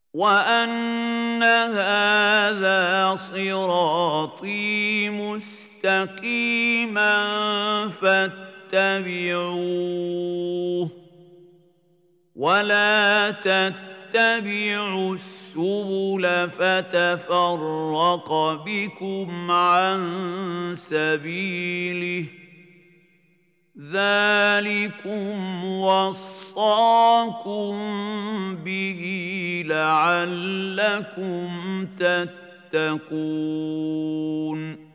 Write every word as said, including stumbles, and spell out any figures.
وأن هذا صراطي مستقيما فاتبعوه ولا تتبعوا السبل فتفرق بكم عن سبيله ذلكم وصاكم به لعلكم تتقون